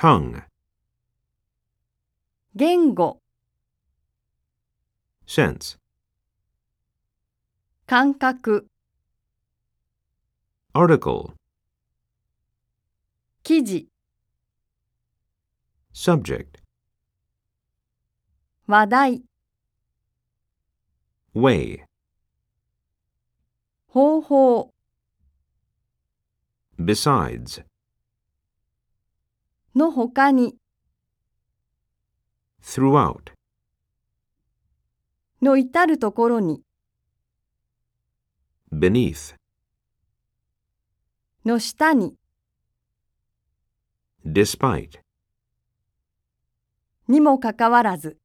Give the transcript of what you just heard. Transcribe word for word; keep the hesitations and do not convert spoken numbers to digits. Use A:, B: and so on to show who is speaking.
A: tongue,
B: 言語、
A: sense,
B: 感覚、
A: article,
B: 記事、
A: subject,
B: 話題、
A: way,
B: 方法、
A: besides,
B: の他に、
A: throughout,
B: の至るところに、
A: beneath,
B: の下に、
A: despite.
B: にもかかわらず。